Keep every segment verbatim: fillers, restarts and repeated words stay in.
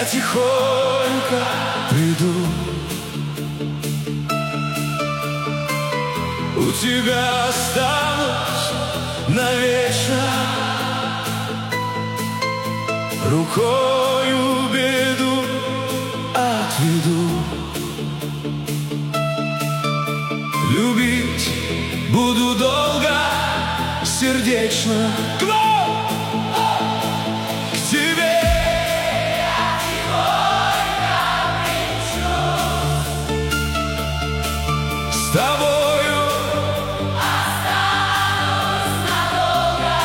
тихонько приду. У тебя останусь навечно, рукою беду отведу. Любить буду долго, сердечно. К тебе я тихонько примчусь, с тобою останусь надолго,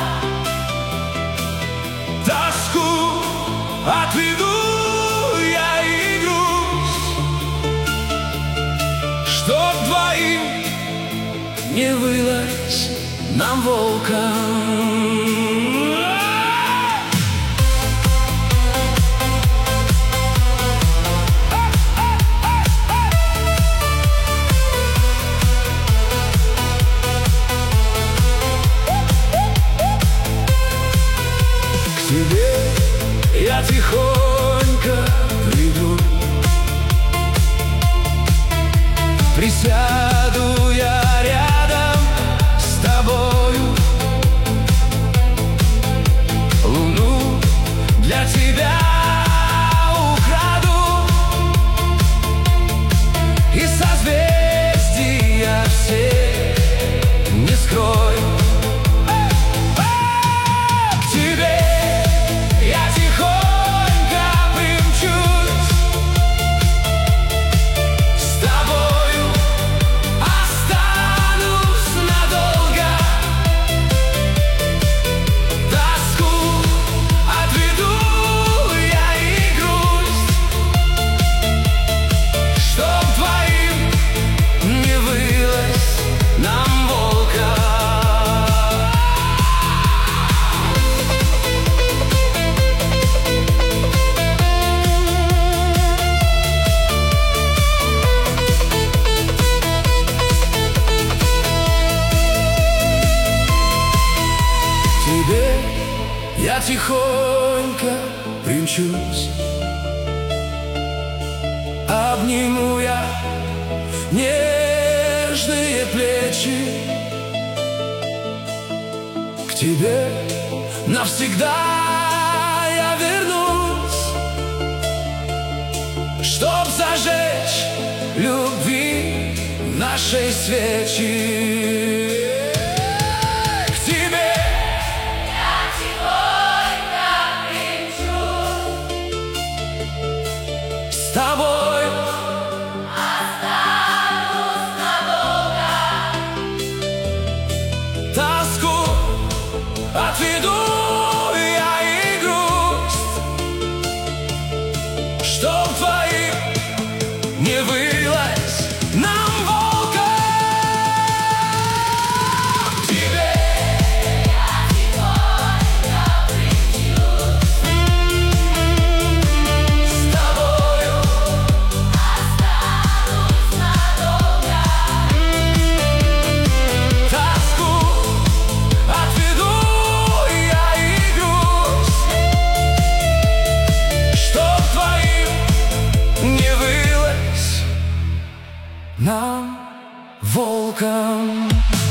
тоску отведу я и грусть, чтоб двоим не вылазь нам волком. К тебе я тихонько приду, присяду я рядом с тобою, луну для тебя украду и созвездия все не скрою. К тебе я тихонько примчусь, с тобою останусь надолго, тоску отведу я и грусть, чтоб твоим не вылазь нам волка. Тебе я тихонько примчусь, обниму я нежные плечи, к тебе навсегда я вернусь, чтоб зажечь любви нашей свечи. К тебе я тихонько примчусь, с тобой останусь надолго, тоску отведу я и грусть, чтоб твоим не вылазь нам волка. К тебе я тихонько примчусь, с тобою останусь надолго, тоску отведу я и грусть, чтоб твоим не вылазь нам волком.